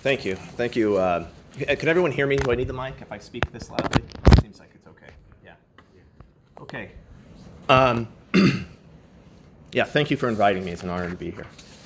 Thank you. Thank you. Can everyone hear me? Do I need the mic if I speak this loudly? Seems like it's okay. Yeah. Okay. Yeah, thank you for inviting me. It's an honor to be here.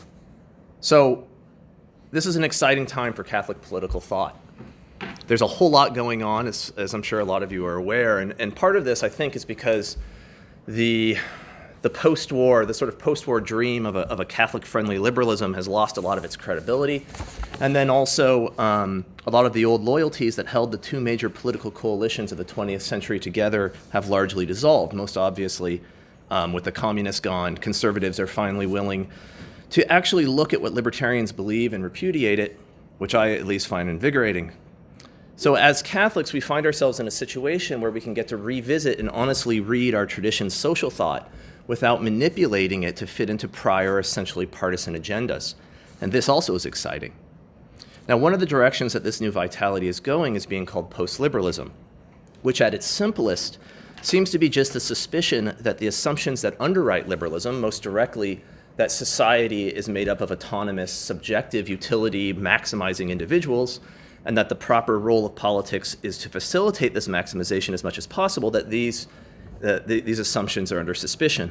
So, this is an exciting time for Catholic political thought. There's a whole lot going on, as I'm sure a lot of you are aware, and part of this, I think, is because the post-war, the sort of post-war dream of a Catholic-friendly liberalism has lost a lot of its credibility. And then also a lot of the old loyalties that held the two major political coalitions of the 20th century together have largely dissolved. Most obviously, with the communists gone, conservatives are finally willing to actually look at what libertarians believe and repudiate it, which I at least find invigorating. So as Catholics, we find ourselves in a situation where we can get to revisit and honestly read our tradition's social thought without manipulating it to fit into prior, essentially partisan agendas. And this also is exciting. Now, one of the directions that this new vitality is going is being called post-liberalism, which at its simplest seems to be just the suspicion that the assumptions that underwrite liberalism, most directly that society is made up of autonomous, subjective utility, maximizing individuals, and that the proper role of politics is to facilitate this maximization as much as possible, that these assumptions are under suspicion.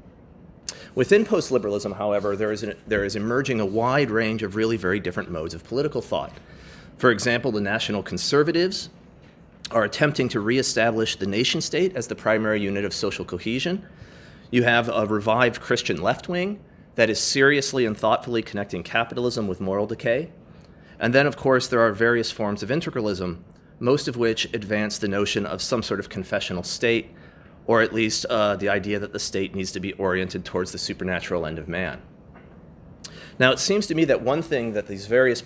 Within post-liberalism, however, there is emerging a wide range of really very different modes of political thought. For example, the National Conservatives are attempting to reestablish the nation-state as the primary unit of social cohesion. You have a revived Christian left wing that is seriously and thoughtfully connecting capitalism with moral decay. And then, of course, there are various forms of integralism, most of which advance the notion of some sort of confessional state, or at least the idea that the state needs to be oriented towards the supernatural end of man. Now, it seems to me that one thing that these various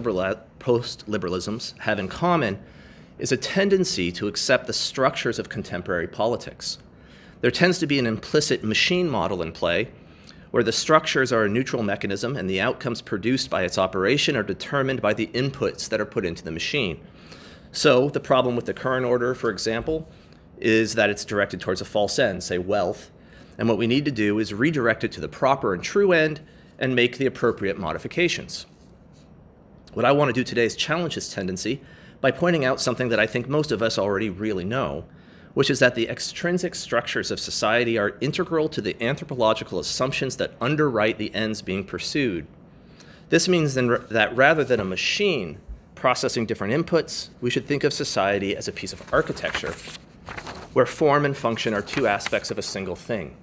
post-liberalisms have in common is a tendency to accept the structures of contemporary politics. There tends to be an implicit machine model in play, where the structures are a neutral mechanism and the outcomes produced by its operation are determined by the inputs that are put into the machine. So the problem with the current order, for example, is that it's directed towards a false end, say wealth, and what we need to do is redirect it to the proper and true end and make the appropriate modifications. What I want to do today is challenge this tendency by pointing out something that I think most of us already really know, which is that the extrinsic structures of society are integral to the anthropological assumptions that underwrite the ends being pursued. This means then that rather than a machine processing different inputs, we should think of society as a piece of architecture, where form and function are two aspects of a single thing.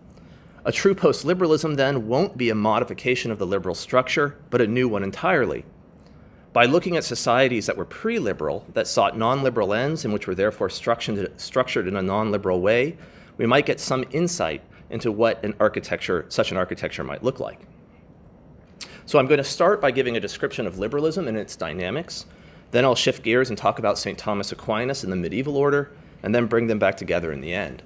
A true post-liberalism, then, won't be a modification of the liberal structure, but a new one entirely. By looking at societies that were pre-liberal, that sought non-liberal ends and which were therefore structured in a non-liberal way, we might get some insight into what such an architecture might look like. So I'm going to start by giving a description of liberalism and its dynamics. Then I'll shift gears and talk about St. Thomas Aquinas and the medieval order, and then bring them back together in the end.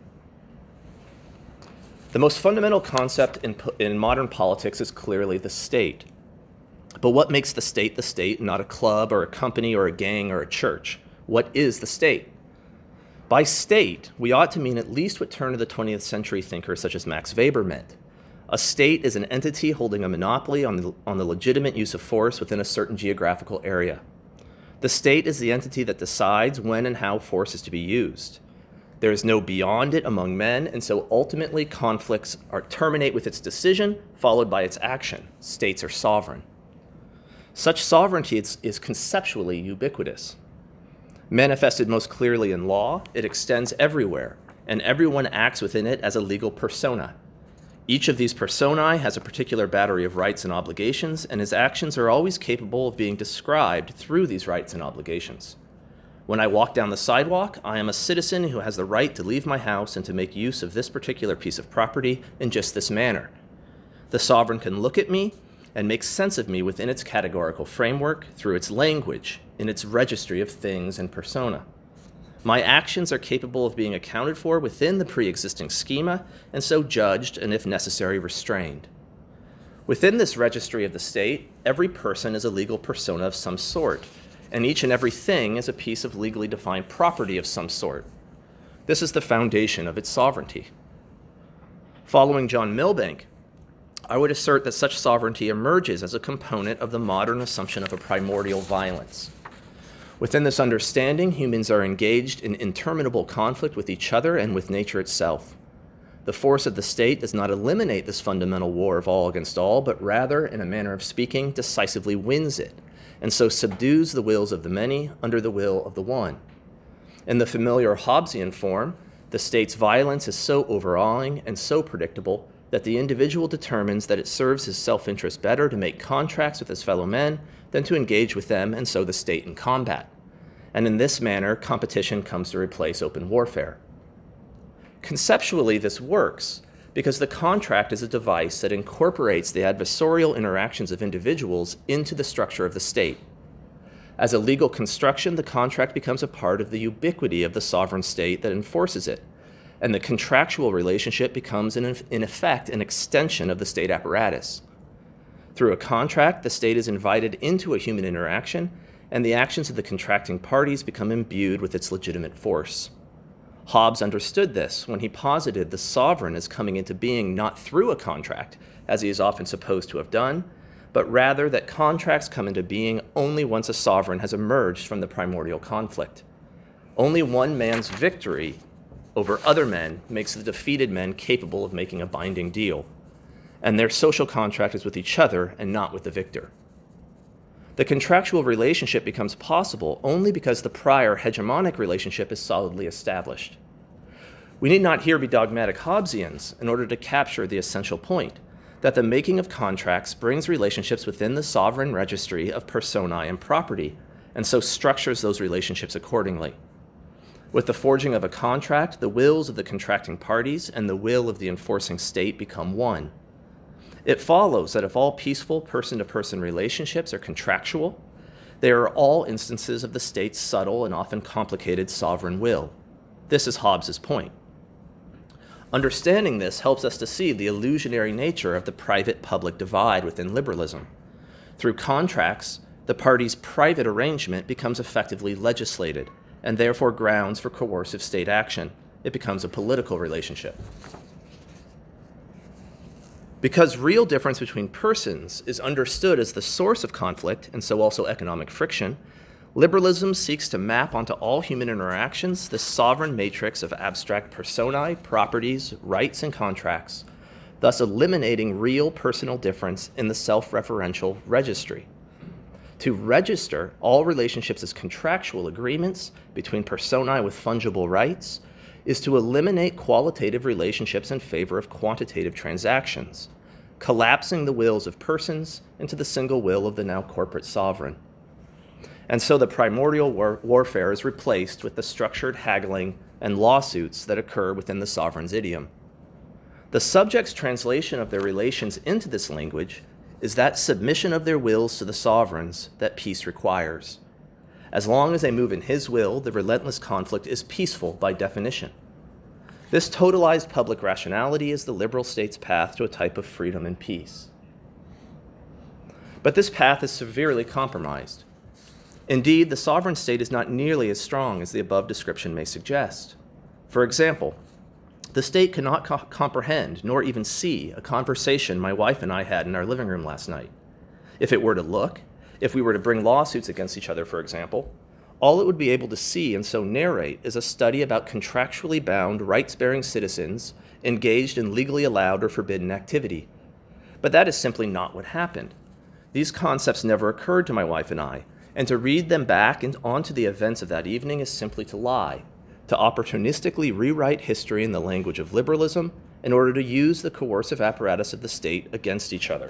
The most fundamental concept in modern politics is clearly the state. But what makes the state, not a club or a company or a gang or a church? What is the state? By state, we ought to mean at least what turn of the 20th century thinkers such as Max Weber meant. A state is an entity holding a monopoly on the legitimate use of force within a certain geographical area. The state is the entity that decides when and how force is to be used. There is no beyond it among men, and so ultimately conflicts terminate with its decision, followed by its action. States are sovereign. Such sovereignty is conceptually ubiquitous. Manifested most clearly in law, it extends everywhere, and everyone acts within it as a legal persona. Each of these personae has a particular battery of rights and obligations, and his actions are always capable of being described through these rights and obligations. When I walk down the sidewalk, I am a citizen who has the right to leave my house and to make use of this particular piece of property in just this manner. The sovereign can look at me and make sense of me within its categorical framework, through its language, in its registry of things and persona. My actions are capable of being accounted for within the pre-existing schema, and so judged, and if necessary, restrained. Within this registry of the state, every person is a legal persona of some sort, and each and every thing is a piece of legally defined property of some sort. This is the foundation of its sovereignty. Following John Milbank, I would assert that such sovereignty emerges as a component of the modern assumption of a primordial violence. Within this understanding, humans are engaged in interminable conflict with each other and with nature itself. The force of the state does not eliminate this fundamental war of all against all, but rather, in a manner of speaking, decisively wins it, and so subdues the wills of the many under the will of the one. In the familiar Hobbesian form, the state's violence is so overawing and so predictable that the individual determines that it serves his self-interest better to make contracts with his fellow men than to engage with them and so the state in combat. And in this manner, competition comes to replace open warfare. Conceptually, this works because the contract is a device that incorporates the adversarial interactions of individuals into the structure of the state. As a legal construction, the contract becomes a part of the ubiquity of the sovereign state that enforces it, and the contractual relationship becomes, in effect, an extension of the state apparatus. Through a contract, the state is invited into a human interaction, and the actions of the contracting parties become imbued with its legitimate force. Hobbes understood this when he posited the sovereign as coming into being not through a contract, as he is often supposed to have done, but rather that contracts come into being only once a sovereign has emerged from the primordial conflict. Only one man's victory over other men makes the defeated men capable of making a binding deal, and their social contract is with each other and not with the victor. The contractual relationship becomes possible only because the prior hegemonic relationship is solidly established. We need not here be dogmatic Hobbesians in order to capture the essential point, that the making of contracts brings relationships within the sovereign registry of personae and property, and so structures those relationships accordingly. With the forging of a contract, the wills of the contracting parties and the will of the enforcing state become one. It follows that if all peaceful person-to-person relationships are contractual, they are all instances of the state's subtle and often complicated sovereign will. This is Hobbes's point. Understanding this helps us to see the illusionary nature of the private-public divide within liberalism. Through contracts, the parties' private arrangement becomes effectively legislated, and therefore grounds for coercive state action. It becomes a political relationship. Because real difference between persons is understood as the source of conflict, and so also economic friction, liberalism seeks to map onto all human interactions the sovereign matrix of abstract personae, properties, rights, and contracts, thus eliminating real personal difference in the self-referential registry. To register all relationships as contractual agreements between personae with fungible rights is to eliminate qualitative relationships in favor of quantitative transactions, collapsing the wills of persons into the single will of the now corporate sovereign. And so the primordial warfare is replaced with the structured haggling and lawsuits that occur within the sovereign's idiom. The subject's translation of their relations into this language is that submission of their wills to the sovereigns that peace requires. As long as they move in his will, the relentless conflict is peaceful by definition. This totalized public rationality is the liberal state's path to a type of freedom and peace. But this path is severely compromised. Indeed, the sovereign state is not nearly as strong as the above description may suggest. For example, the state cannot comprehend nor even see a conversation my wife and I had in our living room last night. If it were to look, if we were to bring lawsuits against each other, for example, all it would be able to see and so narrate is a study about contractually bound, rights-bearing citizens engaged in legally allowed or forbidden activity. But that is simply not what happened. These concepts never occurred to my wife and I, and to read them back and onto the events of that evening is simply to lie, to opportunistically rewrite history in the language of liberalism in order to use the coercive apparatus of the state against each other.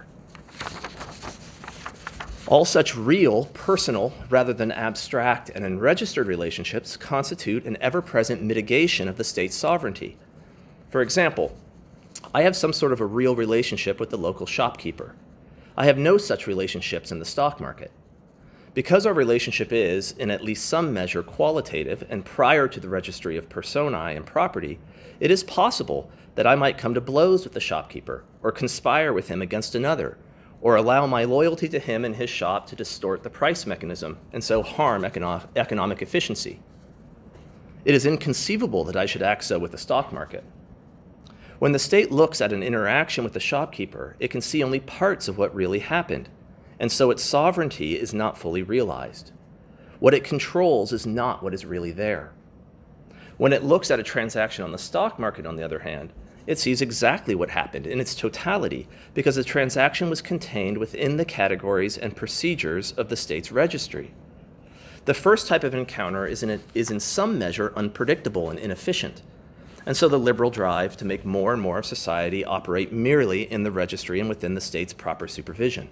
All such real, personal, rather than abstract and unregistered relationships constitute an ever-present mitigation of the state's sovereignty. For example, I have some sort of a real relationship with the local shopkeeper. I have no such relationships in the stock market. Because our relationship is, in at least some measure, qualitative and prior to the registry of personae and property, it is possible that I might come to blows with the shopkeeper or conspire with him against another, or allow my loyalty to him and his shop to distort the price mechanism and so harm economic efficiency. It is inconceivable that I should act so with the stock market. When the state looks at an interaction with the shopkeeper, it can see only parts of what really happened, and so its sovereignty is not fully realized. What it controls is not what is really there. When it looks at a transaction on the stock market, on the other hand, it sees exactly what happened in its totality because the transaction was contained within the categories and procedures of the state's registry. The first type of encounter is in some measure unpredictable and inefficient, and so the liberal drive to make more and more of society operate merely in the registry and within the state's proper supervision.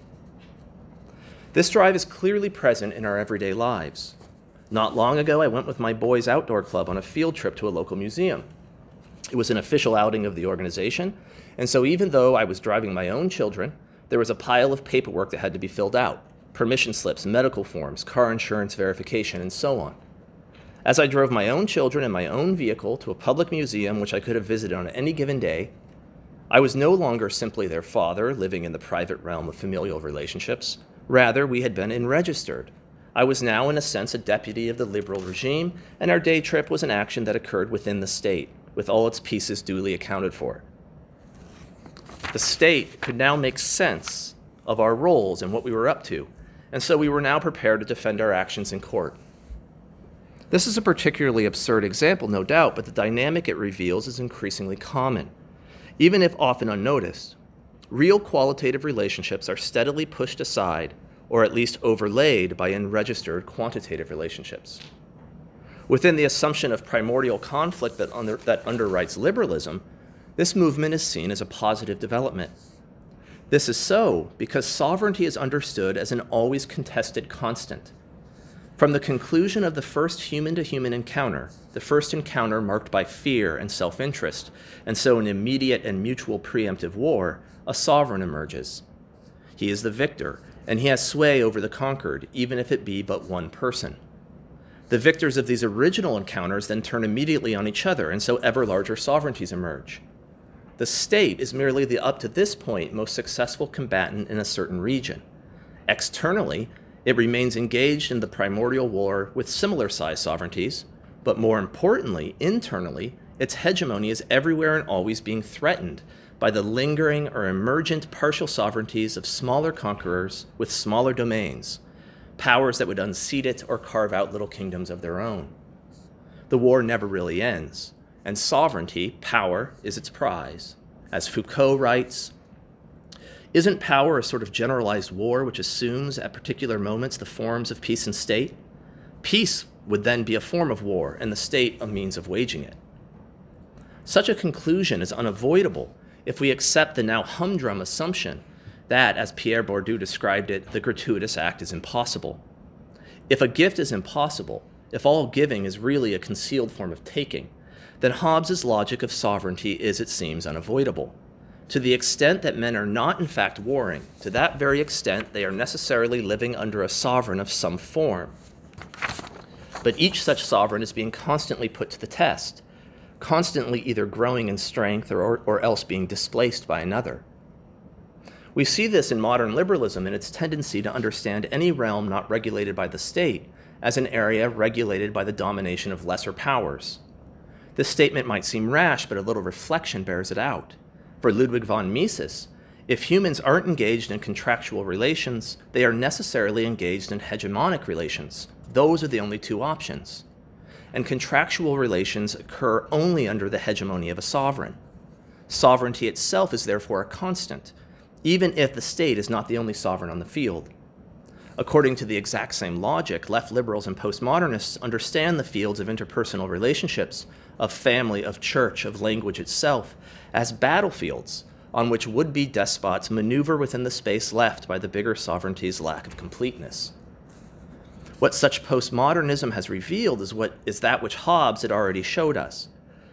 This drive is clearly present in our everyday lives. Not long ago, I went with my boys' outdoor club on a field trip to a local museum. It was an official outing of the organization, and so even though I was driving my own children, there was a pile of paperwork that had to be filled out: permission slips, medical forms, car insurance verification, and so on. As I drove my own children in my own vehicle to a public museum which I could have visited on any given day, I was no longer simply their father living in the private realm of familial relationships. Rather, we had been enregistered. I was now, in a sense, a deputy of the liberal regime, and our day trip was an action that occurred within the state, with all its pieces duly accounted for. The state could now make sense of our roles and what we were up to, and so we were now prepared to defend our actions in court. This is a particularly absurd example, no doubt, but the dynamic it reveals is increasingly common. Even if often unnoticed, real qualitative relationships are steadily pushed aside, or at least overlaid by unregistered quantitative relationships. Within the assumption of primordial conflict that underwrites liberalism, this movement is seen as a positive development. This is so because sovereignty is understood as an always contested constant. From the conclusion of the first human-to-human encounter, the first encounter marked by fear and self-interest, and so an immediate and mutual preemptive war, a sovereign emerges. He is the victor, and he has sway over the conquered, even if it be but one person. The victors of these original encounters then turn immediately on each other, and so ever larger sovereignties emerge. The state is merely the up to this point most successful combatant in a certain region. Externally, it remains engaged in the primordial war with similar-sized sovereignties, but more importantly, internally, its hegemony is everywhere and always being threatened by the lingering or emergent partial sovereignties of smaller conquerors with smaller domains, powers that would unseat it or carve out little kingdoms of their own. The war never really ends, and sovereignty, power, is its prize. As Foucault writes, "Isn't power a sort of generalized war which assumes at particular moments the forms of peace and state? Peace would then be a form of war, and the state a means of waging it." Such a conclusion is unavoidable if we accept the now humdrum assumption that, as Pierre Bourdieu described it, the gratuitous act is impossible. If a gift is impossible, if all giving is really a concealed form of taking, then Hobbes's logic of sovereignty is, it seems, unavoidable. To the extent that men are not in fact warring, to that very extent they are necessarily living under a sovereign of some form. But each such sovereign is being constantly put to the test, constantly either growing in strength or else being displaced by another. We see this in modern liberalism in its tendency to understand any realm not regulated by the state as an area regulated by the domination of lesser powers. This statement might seem rash, but a little reflection bears it out. For Ludwig von Mises, if humans aren't engaged in contractual relations, they are necessarily engaged in hegemonic relations. Those are the only two options. And contractual relations occur only under the hegemony of a sovereign. Sovereignty itself is therefore a constant, even if the state is not the only sovereign on the field. According to the exact same logic, left liberals and postmodernists understand the fields of interpersonal relationships, of family, of church, of language itself, as battlefields on which would-be despots maneuver within the space left by the bigger sovereignty's lack of completeness. What such postmodernism has revealed is that which Hobbes had already shown us.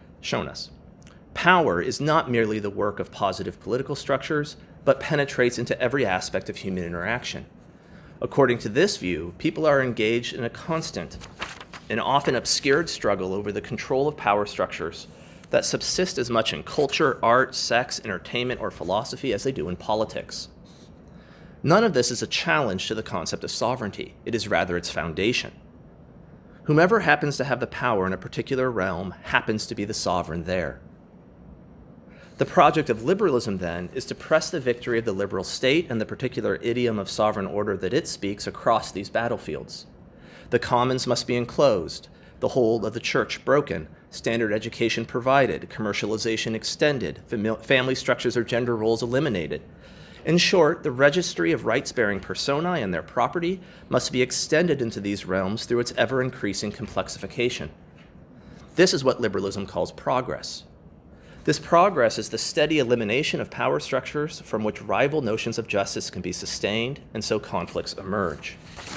Power is not merely the work of positive political structures, but penetrates into every aspect of human interaction. According to this view, people are engaged in a constant and often obscured struggle over the control of power structures that subsist as much in culture, art, sex, entertainment, or philosophy as they do in politics. None of this is a challenge to the concept of sovereignty. It is rather its foundation. Whomever happens to have the power in a particular realm happens to be the sovereign there. The project of liberalism, then, is to press the victory of the liberal state and the particular idiom of sovereign order that it speaks across these battlefields. The commons must be enclosed, the hold of the church broken, standard education provided, commercialization extended, family structures or gender roles eliminated. In short, the registry of rights-bearing personae and their property must be extended into these realms through its ever-increasing complexification. This is what liberalism calls progress. This progress is the steady elimination of power structures from which rival notions of justice can be sustained, and so conflicts emerge.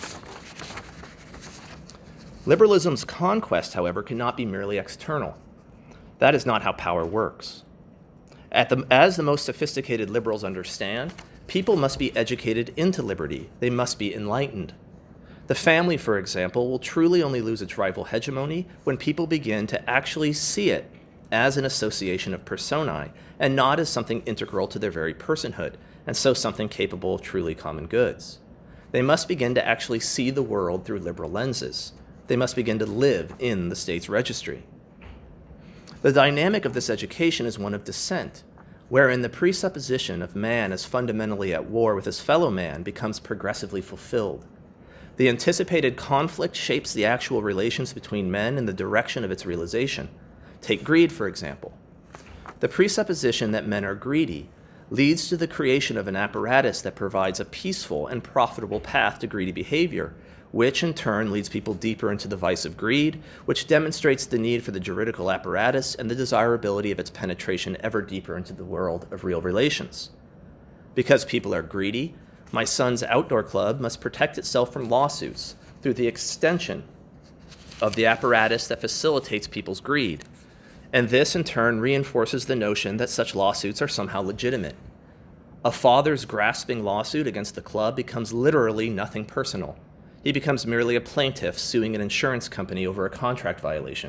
Liberalism's conquest, however, cannot be merely external. That is not how power works. As the most sophisticated liberals understand, people must be educated into liberty. They must be enlightened. The family, for example, will truly only lose its rival hegemony when people begin to actually see it as an association of personae and not as something integral to their very personhood, and so something capable of truly common goods. They must begin to actually see the world through liberal lenses. They must begin to live in the state's registry. The dynamic of this education is one of dissent, wherein the presupposition of man as fundamentally at war with his fellow man becomes progressively fulfilled. The anticipated conflict shapes the actual relations between men in the direction of its realization. Take greed, for example. The presupposition that men are greedy leads to the creation of an apparatus that provides a peaceful and profitable path to greedy behavior, which in turn leads people deeper into the vice of greed, which demonstrates the need for the juridical apparatus and the desirability of its penetration ever deeper into the world of real relations. Because people are greedy, my son's outdoor club must protect itself from lawsuits through the extension of the apparatus that facilitates people's greed. And this, in turn, reinforces the notion that such lawsuits are somehow legitimate. A father's grasping lawsuit against the club becomes literally nothing personal. He becomes merely a plaintiff suing an insurance company over a contract violation.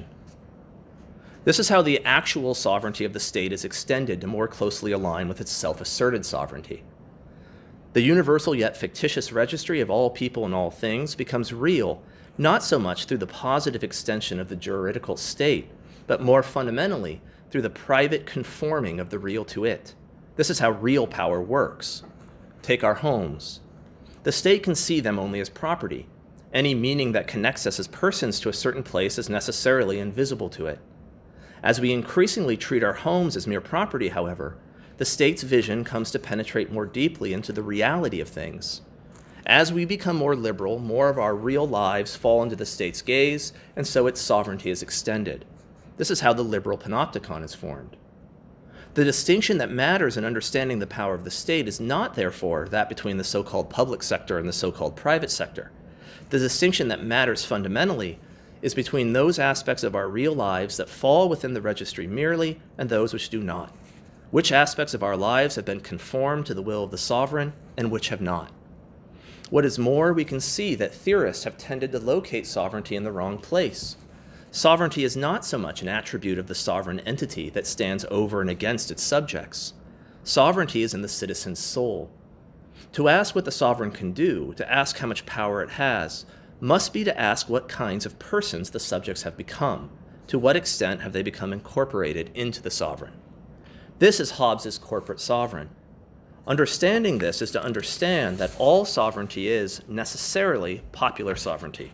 This is how the actual sovereignty of the state is extended to more closely align with its self-asserted sovereignty. The universal yet fictitious registry of all people and all things becomes real, not so much through the positive extension of the juridical state, but more fundamentally through the private conforming of the real to it. This is how real power works. Take our homes. The state can see them only as property. Any meaning that connects us as persons to a certain place is necessarily invisible to it. As we increasingly treat our homes as mere property, however, the state's vision comes to penetrate more deeply into the reality of things. As we become more liberal, more of our real lives fall into the state's gaze, and so its sovereignty is extended. This is how the liberal panopticon is formed. The distinction that matters in understanding the power of the state is not, therefore, that between the so-called public sector and the so-called private sector. The distinction that matters fundamentally is between those aspects of our real lives that fall within the registry merely and those which do not. Which aspects of our lives have been conformed to the will of the sovereign and which have not. What is more, we can see that theorists have tended to locate sovereignty in the wrong place. Sovereignty is not so much an attribute of the sovereign entity that stands over and against its subjects. Sovereignty is in the citizen's soul. To ask what the sovereign can do, to ask how much power it has, must be to ask what kinds of persons the subjects have become. To what extent have they become incorporated into the sovereign? This is Hobbes's corporate sovereign. Understanding this is to understand that all sovereignty is necessarily popular sovereignty.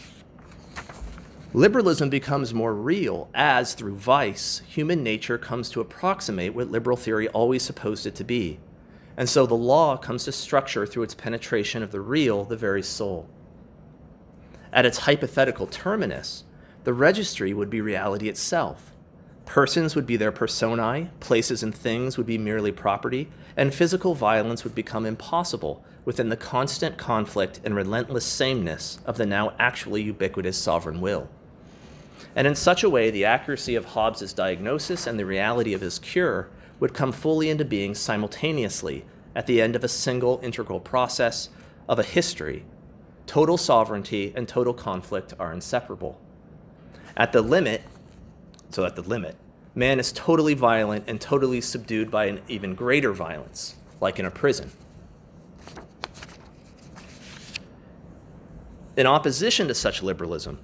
Liberalism becomes more real as, through vice, human nature comes to approximate what liberal theory always supposed it to be. And so the law comes to structure through its penetration of the real, the very soul. At its hypothetical terminus, the registry would be reality itself. Persons would be their personae, places and things would be merely property, and physical violence would become impossible within the constant conflict and relentless sameness of the now actually ubiquitous sovereign will. And in such a way, the accuracy of Hobbes's diagnosis and the reality of his cure would come fully into being simultaneously at the end of a single integral process of a history. Total sovereignty and total conflict are inseparable. At the limit, man is totally violent and totally subdued by an even greater violence, like in a prison. In opposition to such liberalism,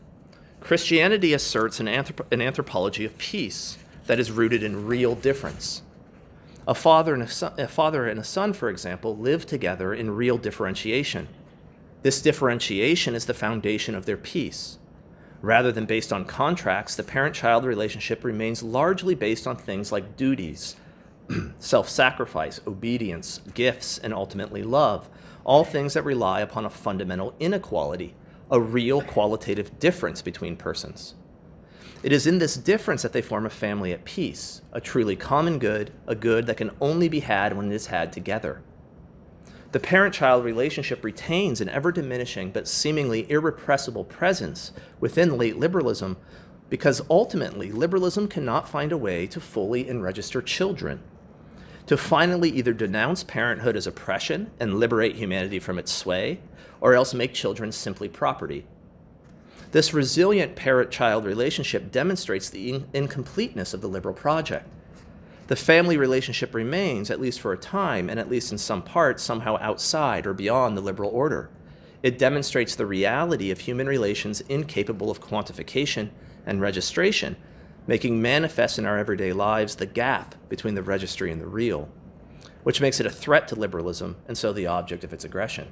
Christianity asserts an anthropology of peace that is rooted in real difference. A father and a son, for example, live together in real differentiation. This differentiation is the foundation of their peace. Rather than based on contracts, the parent-child relationship remains largely based on things like duties, self-sacrifice, obedience, gifts, and ultimately love, all things that rely upon a fundamental inequality, a real qualitative difference between persons. It is in this difference that they form a family at peace, a truly common good, a good that can only be had when it is had together. The parent-child relationship retains an ever-diminishing but seemingly irrepressible presence within late liberalism because ultimately liberalism cannot find a way to fully enregister children, to finally either denounce parenthood as oppression and liberate humanity from its sway, or else make children simply property. This resilient parent-child relationship demonstrates the incompleteness of the liberal project. The family relationship remains, at least for a time, and at least in some parts, somehow outside or beyond the liberal order. It demonstrates the reality of human relations incapable of quantification and registration, making manifest in our everyday lives the gap between the registry and the real, which makes it a threat to liberalism and so the object of its aggression.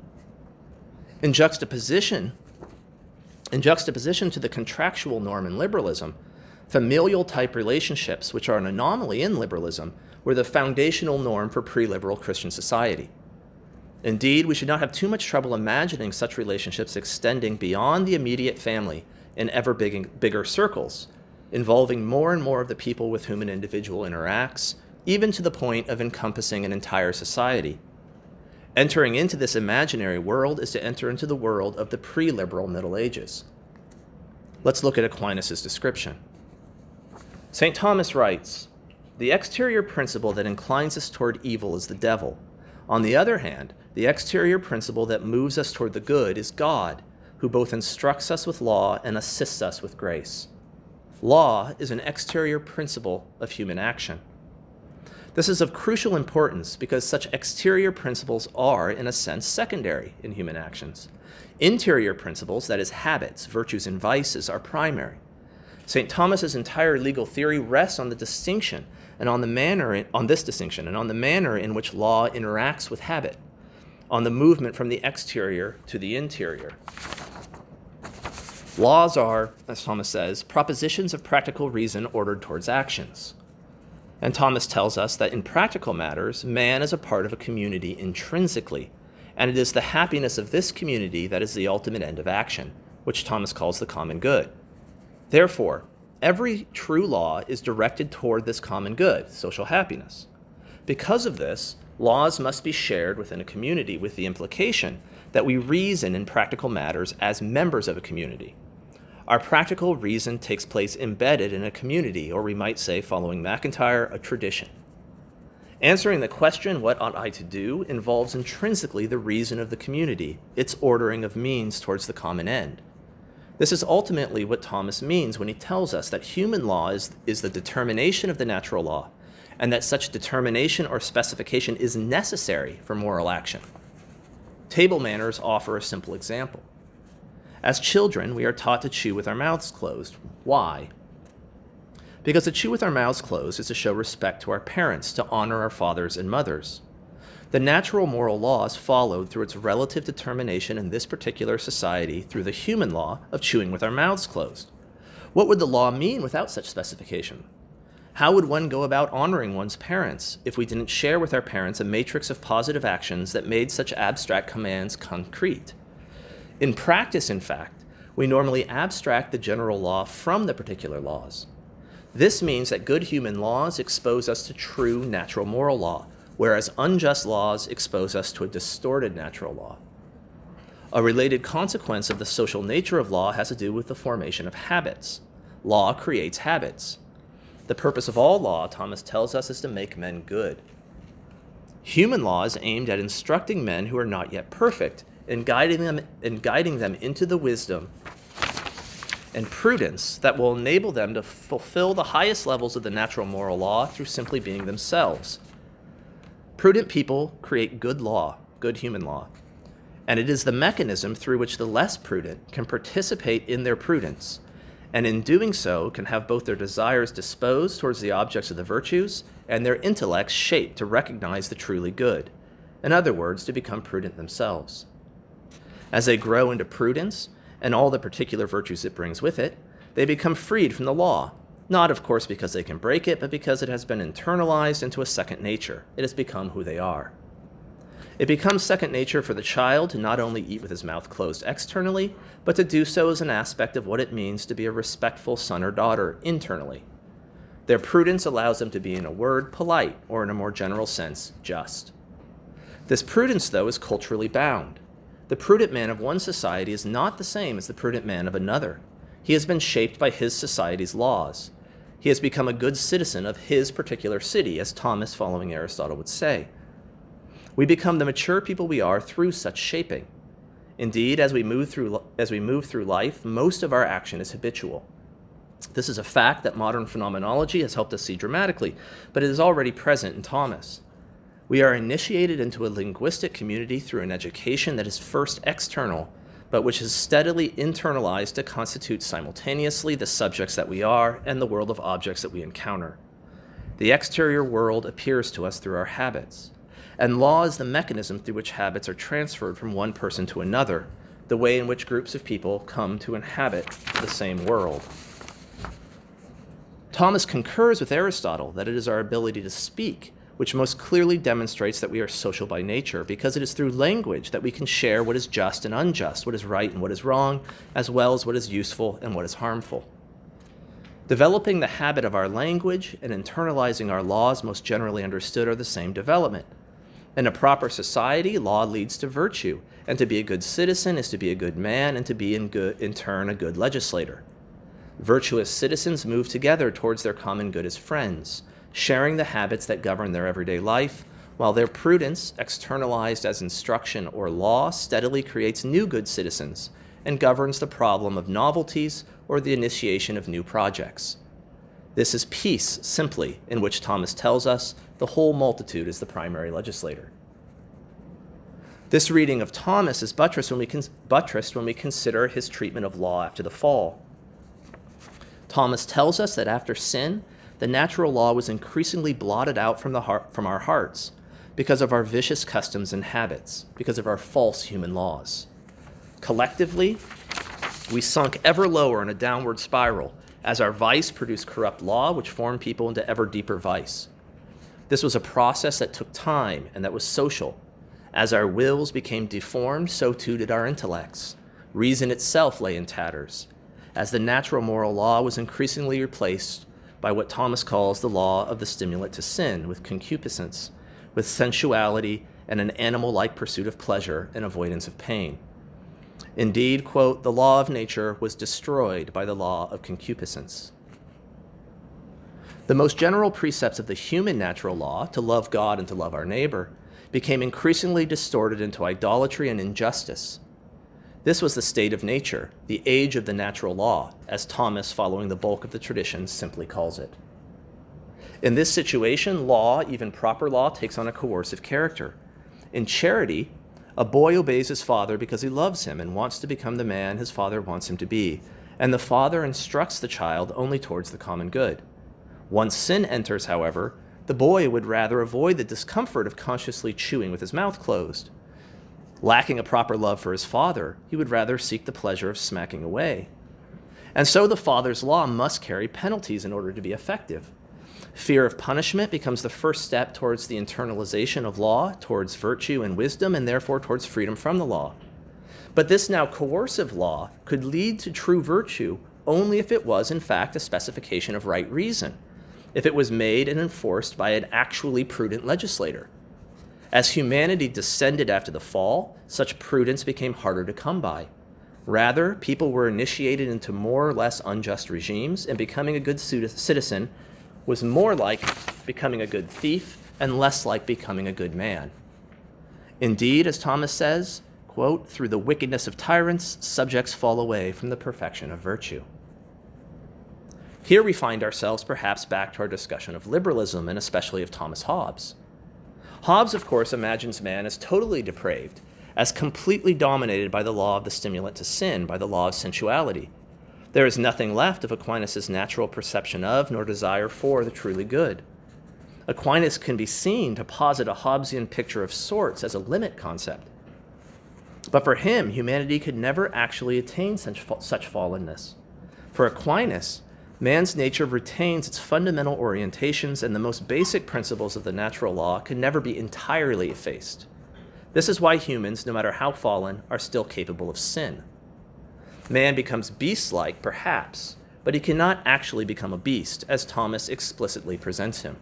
In juxtaposition to the contractual norm in liberalism, familial-type relationships, which are an anomaly in liberalism, were the foundational norm for pre-liberal Christian society. Indeed, we should not have too much trouble imagining such relationships extending beyond the immediate family in ever bigger circles, involving more and more of the people with whom an individual interacts, even to the point of encompassing an entire society. Entering into this imaginary world is to enter into the world of the pre-liberal Middle Ages. Let's look at Aquinas' description. St. Thomas writes, "The exterior principle that inclines us toward evil is the devil. On the other hand, the exterior principle that moves us toward the good is God, who both instructs us with law and assists us with grace." Law is an exterior principle of human action. This is of crucial importance because such exterior principles are, in a sense, secondary in human actions. Interior principles, that is, habits, virtues, and vices, are primary. St. Thomas's entire legal theory rests on the distinction and on this distinction and on the manner in which law interacts with habit, on the movement from the exterior to the interior. Laws are, as Thomas says, propositions of practical reason ordered towards actions. And Thomas tells us that in practical matters, man is a part of a community intrinsically, and it is the happiness of this community that is the ultimate end of action, which Thomas calls the common good. Therefore, every true law is directed toward this common good, social happiness. Because of this, laws must be shared within a community with the implication that we reason in practical matters as members of a community. Our practical reason takes place embedded in a community, or we might say, following MacIntyre, a tradition. Answering the question, what ought I to do, involves intrinsically the reason of the community, its ordering of means towards the common end. This is ultimately what Thomas means when he tells us that human law is the determination of the natural law, and that such determination or specification is necessary for moral action. Table manners offer a simple example. As children, we are taught to chew with our mouths closed. Why? Because to chew with our mouths closed is to show respect to our parents, to honor our fathers and mothers. The natural moral law is followed through its relative determination in this particular society through the human law of chewing with our mouths closed. What would the law mean without such specification? How would one go about honoring one's parents if we didn't share with our parents a matrix of positive actions that made such abstract commands concrete? In practice, in fact, we normally abstract the general law from the particular laws. This means that good human laws expose us to true natural moral law, whereas unjust laws expose us to a distorted natural law. A related consequence of the social nature of law has to do with the formation of habits. Law creates habits. The purpose of all law, Thomas tells us, is to make men good. Human law is aimed at instructing men who are not yet perfect and guiding them into the wisdom and prudence that will enable them to fulfill the highest levels of the natural moral law through simply being themselves. Prudent people create good law, good human law, and it is the mechanism through which the less prudent can participate in their prudence, and in doing so can have both their desires disposed towards the objects of the virtues and their intellects shaped to recognize the truly good. In other words, to become prudent themselves. As they grow into prudence and all the particular virtues it brings with it, they become freed from the law, not, of course, because they can break it, but because it has been internalized into a second nature. It has become who they are. It becomes second nature for the child to not only eat with his mouth closed externally, but to do so as an aspect of what it means to be a respectful son or daughter internally. Their prudence allows them to be, in a word, polite, or in a more general sense, just. This prudence, though, is culturally bound. The prudent man of one society is not the same as the prudent man of another. He has been shaped by his society's laws. He has become a good citizen of his particular city, as Thomas, following Aristotle, would say. We become the mature people we are through such shaping. Indeed, as we move through life, most of our action is habitual. This is a fact that modern phenomenology has helped us see dramatically, but it is already present in Thomas. We are initiated into a linguistic community through an education that is first external, but which is steadily internalized to constitute simultaneously the subjects that we are and the world of objects that we encounter. The exterior world appears to us through our habits, and law is the mechanism through which habits are transferred from one person to another, the way in which groups of people come to inhabit the same world. Thomas concurs with Aristotle that it is our ability to speak which most clearly demonstrates that we are social by nature, because it is through language that we can share what is just and unjust, what is right and what is wrong, as well as what is useful and what is harmful. Developing the habit of our language and internalizing our laws, most generally understood, are the same development. In a proper society, law leads to virtue, and to be a good citizen is to be a good man, and to be in turn a good legislator. Virtuous citizens move together towards their common good as friends, sharing the habits that govern their everyday life, while their prudence, externalized as instruction or law, steadily creates new good citizens and governs the problem of novelties or the initiation of new projects. This is peace, simply, in which Thomas tells us the whole multitude is the primary legislator. This reading of Thomas is buttressed when we consider his treatment of law after the fall. Thomas tells us that after sin, the natural law was increasingly blotted out from our hearts because of our vicious customs and habits, because of our false human laws. Collectively, we sunk ever lower in a downward spiral as our vice produced corrupt law, which formed people into ever deeper vice. This was a process that took time and that was social. As our wills became deformed, so too did our intellects. Reason itself lay in tatters, as the natural moral law was increasingly replaced by what Thomas calls the law of the stimulant to sin, with concupiscence, with sensuality, and an animal-like pursuit of pleasure and avoidance of pain. Indeed, quote, the law of nature was destroyed by the law of concupiscence. The most general precepts of the human natural law, to love God and to love our neighbor, became increasingly distorted into idolatry and injustice. This was the state of nature, the age of the natural law, as Thomas, following the bulk of the tradition, simply calls it. In this situation, law, even proper law, takes on a coercive character. In charity, a boy obeys his father because he loves him and wants to become the man his father wants him to be, and the father instructs the child only towards the common good. Once sin enters, however, the boy would rather avoid the discomfort of consciously chewing with his mouth closed. Lacking a proper love for his father, he would rather seek the pleasure of smacking away. And so the father's law must carry penalties in order to be effective. Fear of punishment becomes the first step towards the internalization of law, towards virtue and wisdom, and therefore towards freedom from the law. But this now coercive law could lead to true virtue only if it was, in fact, a specification of right reason, if it was made and enforced by an actually prudent legislator. As humanity descended after the fall, such prudence became harder to come by. Rather, people were initiated into more or less unjust regimes, and becoming a good citizen was more like becoming a good thief and less like becoming a good man. Indeed, as Thomas says, quote, through the wickedness of tyrants, subjects fall away from the perfection of virtue. Here we find ourselves perhaps back to our discussion of liberalism, and especially of Thomas Hobbes. Hobbes, of course, imagines man as totally depraved, as completely dominated by the law of the stimulant to sin, by the law of sensuality. There is nothing left of Aquinas' natural perception of, nor desire for, the truly good. Aquinas can be seen to posit a Hobbesian picture of sorts as a limit concept. But for him, humanity could never actually attain such fallenness. For Aquinas, man's nature retains its fundamental orientations, and the most basic principles of the natural law can never be entirely effaced. This is why humans, no matter how fallen, are still capable of sin. Man becomes beast-like, perhaps, but he cannot actually become a beast, as Hobbes explicitly presents him.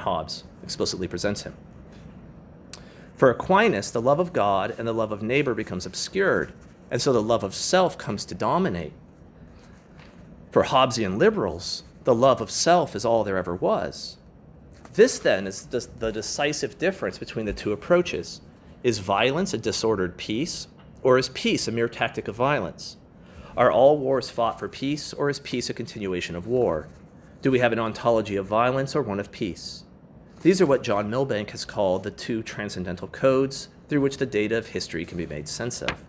For Aquinas, the love of God and the love of neighbor becomes obscured, and so the love of self comes to dominate. For Hobbesian liberals, the love of self is all there ever was. This, then, is the decisive difference between the two approaches. Is violence a disordered peace, or is peace a mere tactic of violence? Are all wars fought for peace, or is peace a continuation of war? Do we have an ontology of violence or one of peace? These are what John Milbank has called the two transcendental codes through which the data of history can be made sense of.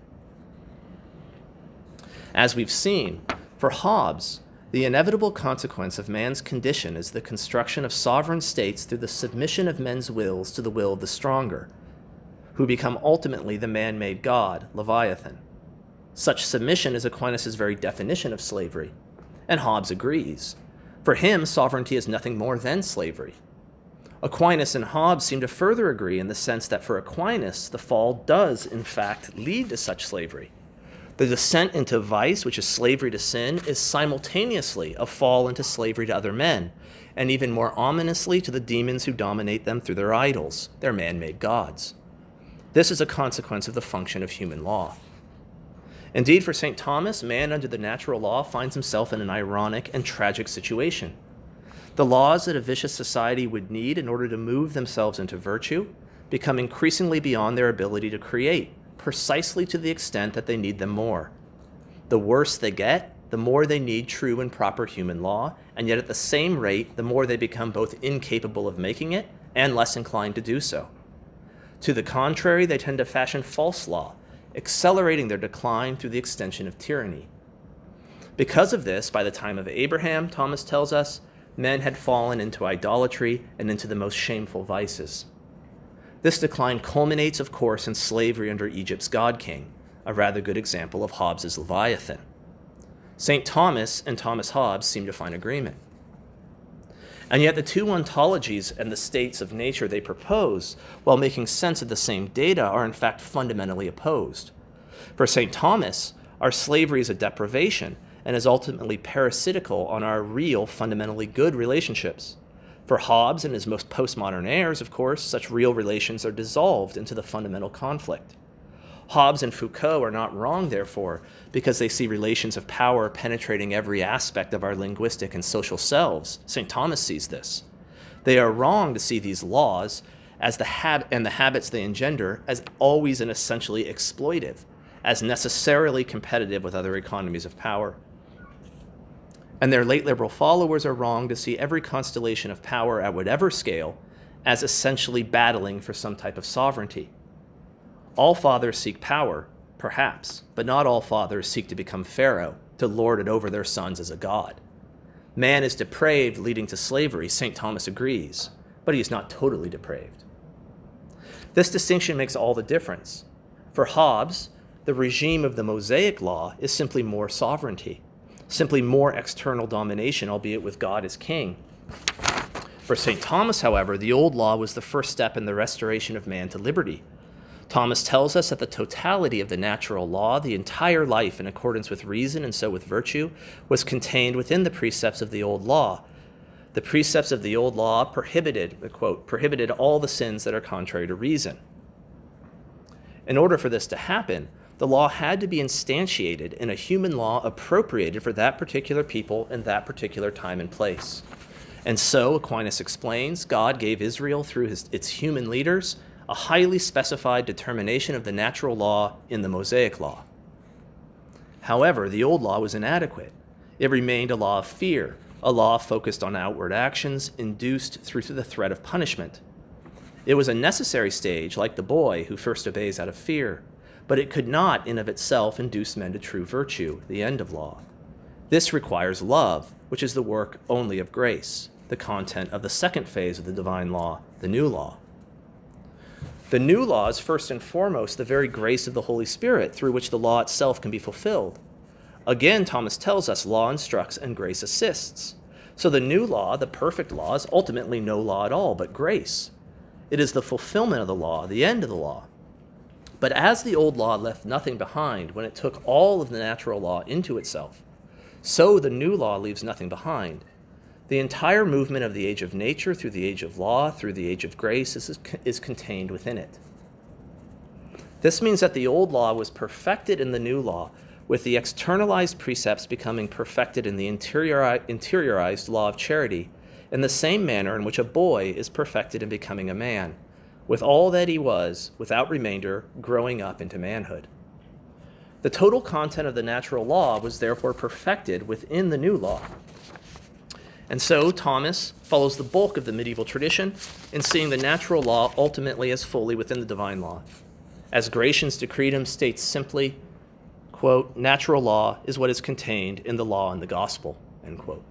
As we've seen, for Hobbes, the inevitable consequence of man's condition is the construction of sovereign states through the submission of men's wills to the will of the stronger, who become ultimately the man-made god, Leviathan. Such submission is Aquinas' very definition of slavery, and Hobbes agrees. For him, sovereignty is nothing more than slavery. Aquinas and Hobbes seem to further agree in the sense that for Aquinas, the fall does, in fact, lead to such slavery. The descent into vice, which is slavery to sin, is simultaneously a fall into slavery to other men, and even more ominously to the demons who dominate them through their idols, their man-made gods. This is a consequence of the function of human law. Indeed, for St. Thomas, man under the natural law finds himself in an ironic and tragic situation. The laws that a vicious society would need in order to move themselves into virtue become increasingly beyond their ability to create, precisely to the extent that they need them more. The worse they get, the more they need true and proper human law, and yet at the same rate, the more they become both incapable of making it and less inclined to do so. To the contrary, they tend to fashion false law, accelerating their decline through the extension of tyranny. Because of this, by the time of Abraham, Thomas tells us, men had fallen into idolatry and into the most shameful vices. This decline culminates, of course, in slavery under Egypt's god-king, a rather good example of Hobbes' Leviathan. St. Thomas and Thomas Hobbes seem to find agreement. And yet the two ontologies and the states of nature they propose, while making sense of the same data, are in fact fundamentally opposed. For St. Thomas, our slavery is a deprivation and is ultimately parasitical on our real, fundamentally good relationships. For Hobbes and his most postmodern heirs, of course, such real relations are dissolved into the fundamental conflict. Hobbes and Foucault are not wrong, therefore, because they see relations of power penetrating every aspect of our linguistic and social selves. St. Thomas sees this. They are wrong to see these laws as the habits they engender as always and essentially exploitive, as necessarily competitive with other economies of power. And their late liberal followers are wrong to see every constellation of power at whatever scale as essentially battling for some type of sovereignty. All fathers seek power, perhaps, but not all fathers seek to become Pharaoh, to lord it over their sons as a god. Man is depraved, leading to slavery, St. Thomas agrees, but he is not totally depraved. This distinction makes all the difference. For Hobbes, the regime of the Mosaic law is simply more sovereignty, simply more external domination, albeit with God as king. For St. Thomas, however, the old law was the first step in the restoration of man to liberty. Thomas tells us that the totality of the natural law, the entire life in accordance with reason and so with virtue, was contained within the precepts of the old law. The precepts of the old law prohibited all the sins that are contrary to reason. In order for this to happen, the law had to be instantiated in a human law appropriated for that particular people in that particular time and place. And so, Aquinas explains, God gave Israel through its human leaders a highly specified determination of the natural law in the Mosaic law. However, the old law was inadequate. It remained a law of fear, a law focused on outward actions induced through the threat of punishment. It was a necessary stage, like the boy who first obeys out of fear, but it could not, in of itself, induce men to true virtue, the end of law. This requires love, which is the work only of grace. the content of the second phase of the divine law, the new law. The new law is first and foremost the very grace of the Holy Spirit through which the law itself can be fulfilled. Again, Thomas tells us law instructs and grace assists. So the new law, the perfect law, is ultimately no law at all, but grace. It is the fulfillment of the law, the end of the law. But as the old law left nothing behind when it took all of the natural law into itself, so the new law leaves nothing behind. The entire movement of the age of nature through the age of law, through the age of grace, is contained within it. This means that the old law was perfected in the new law, with the externalized precepts becoming perfected in the interiorized law of charity, in the same manner in which a boy is perfected in becoming a man, with all that he was, without remainder, growing up into manhood. The total content of the natural law was therefore perfected within the new law. And so Thomas follows the bulk of the medieval tradition in seeing the natural law ultimately as fully within the divine law. As Gratian's Decretum states simply, quote, natural law is what is contained in the law and the gospel, end quote.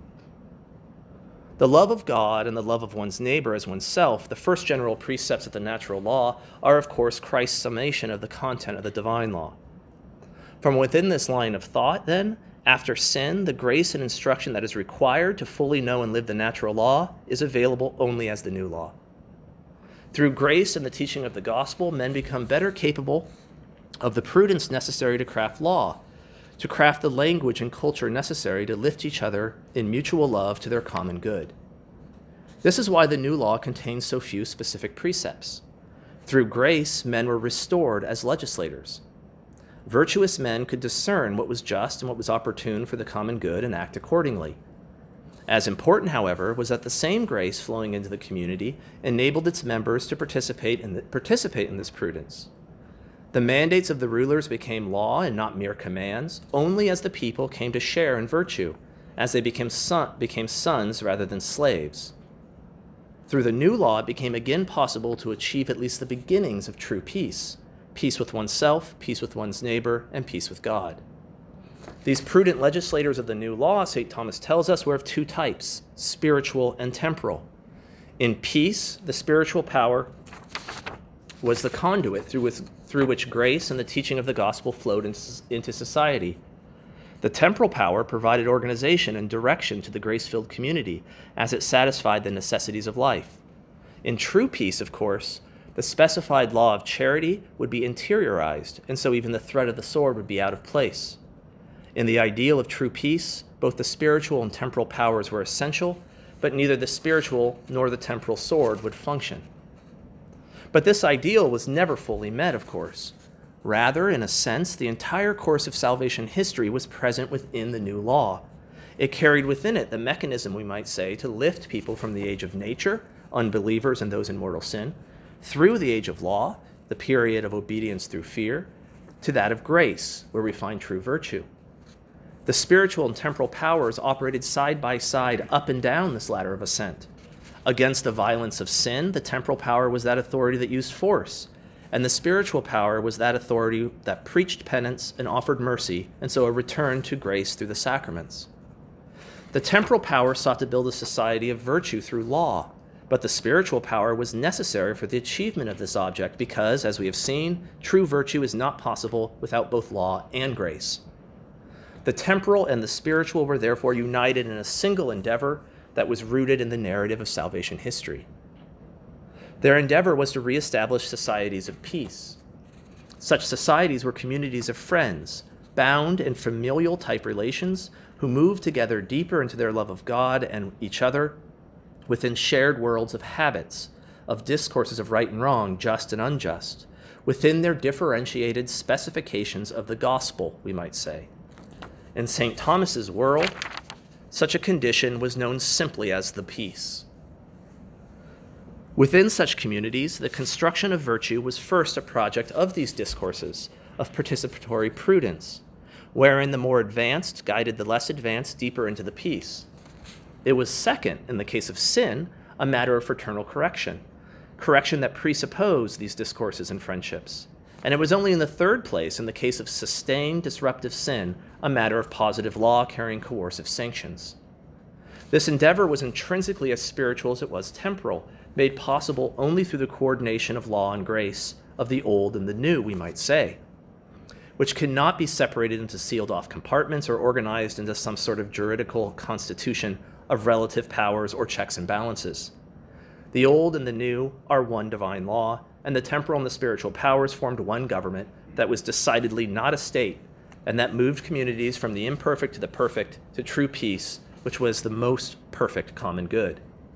The love of God and the love of one's neighbor as oneself, the first general precepts of the natural law, are of course Christ's summation of the content of the divine law. From within this line of thought, then, after sin, the grace and instruction that is required to fully know and live the natural law is available only as the new law. Through grace and the teaching of the gospel, men become better capable of the prudence necessary to craft law, to craft the language and culture necessary to lift each other in mutual love to their common good. This is why the new law contains so few specific precepts. Through grace, men were restored as legislators. Virtuous men could discern what was just and what was opportune for the common good and act accordingly. As important, however, was that the same grace flowing into the community enabled its members to participate in this prudence. The mandates of the rulers became law and not mere commands, only as the people came to share in virtue, as they became sons rather than slaves. Through the new law, it became again possible to achieve at least the beginnings of true peace. Peace with oneself, peace with one's neighbor, and peace with God. These prudent legislators of the new law, St. Thomas tells us, were of two types, spiritual and temporal. In peace, the spiritual power was the conduit through which grace and the teaching of the gospel flowed into society. The temporal power provided organization and direction to the grace-filled community as it satisfied the necessities of life. In true peace, of course, the specified law of charity would be interiorized, and so even the threat of the sword would be out of place. In the ideal of true peace, both the spiritual and temporal powers were essential, but neither the spiritual nor the temporal sword would function. But this ideal was never fully met, of course. Rather, in a sense, the entire course of salvation history was present within the new law. It carried within it the mechanism, we might say, to lift people from the age of nature, unbelievers and those in mortal sin, through the age of law, the period of obedience through fear, to that of grace, where we find true virtue. The spiritual and temporal powers operated side by side up and down this ladder of ascent. Against the violence of sin, the temporal power was that authority that used force, and the spiritual power was that authority that preached penance and offered mercy, and so a return to grace through the sacraments. The temporal power sought to build a society of virtue through law, but the spiritual power was necessary for the achievement of this object because, as we have seen, true virtue is not possible without both law and grace. The temporal and the spiritual were therefore united in a single endeavor that was rooted in the narrative of salvation history. Their endeavor was to reestablish societies of peace. Such societies were communities of friends, bound in familial type relations, who moved together deeper into their love of God and each other within shared worlds of habits, of discourses of right and wrong, just and unjust, within their differentiated specifications of the gospel, we might say. In St. Thomas's world, such a condition was known simply as the peace. Within such communities, the construction of virtue was first a project of these discourses, of participatory prudence, wherein the more advanced guided the less advanced deeper into the peace. It was second, in the case of sin, a matter of fraternal correction that presupposed these discourses and friendships. And it was only in the third place, in the case of sustained disruptive sin, a matter of positive law carrying coercive sanctions. This endeavor was intrinsically as spiritual as it was temporal, made possible only through the coordination of law and grace, of the old and the new, we might say, which cannot be separated into sealed-off compartments or organized into some sort of juridical constitution of relative powers or checks and balances. The old and the new are one divine law, and the temporal and the spiritual powers formed one government that was decidedly not a state, and that moved communities from the imperfect to the perfect to true peace, which was the most perfect common good.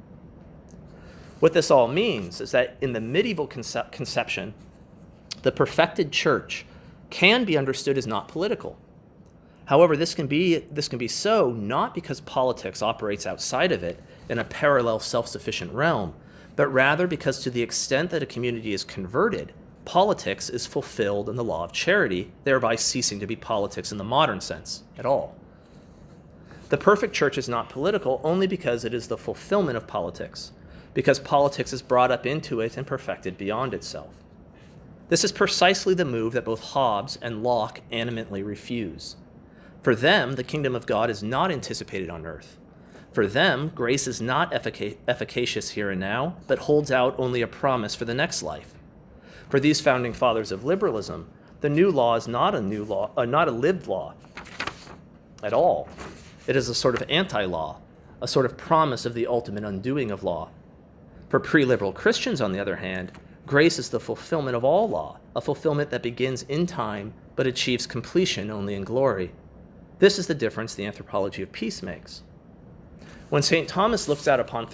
What this all means is that in the medieval conception, the perfected church can be understood as not political. However, this can be so not because politics operates outside of it in a parallel self-sufficient realm, but rather because to the extent that a community is converted, politics is fulfilled in the law of charity, thereby ceasing to be politics in the modern sense at all. The perfect church is not political only because it is the fulfillment of politics, because politics is brought up into it and perfected beyond itself. This is precisely the move that both Hobbes and Locke animately refuse. For them, the kingdom of God is not anticipated on earth. For them, grace is not efficacious here and now, but holds out only a promise for the next life. For these founding fathers of liberalism, the new law is not a lived law at all. It is a sort of anti-law, a sort of promise of the ultimate undoing of law. For pre-liberal Christians, on the other hand, grace is the fulfillment of all law, a fulfillment that begins in time but achieves completion only in glory. This is the difference the anthropology of peace makes. When St. Thomas looked out upon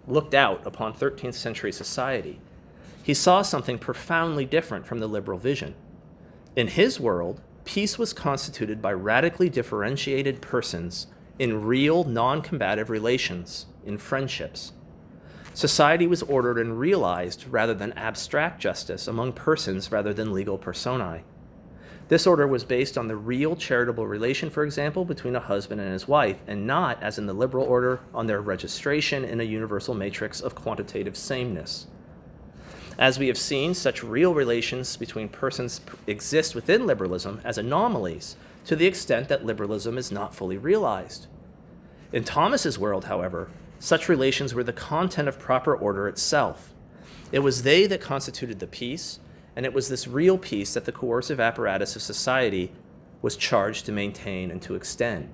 13th century society, he saw something profoundly different from the liberal vision. In his world, peace was constituted by radically differentiated persons in real, non-combative relations, in friendships. Society was ordered and realized rather than abstract justice among persons rather than legal personae. This order was based on the real charitable relation, for example, between a husband and his wife, and not, as in the liberal order, on their registration in a universal matrix of quantitative sameness. As we have seen, such real relations between persons exist within liberalism as anomalies, to the extent that liberalism is not fully realized. In Thomas's world, however, such relations were the content of proper order itself. It was they that constituted the peace, and it was this real peace that the coercive apparatus of society was charged to maintain and to extend.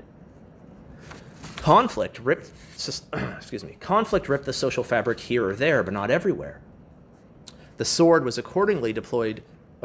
Conflict ripped the social fabric here or there, but not everywhere. The sword was accordingly deployed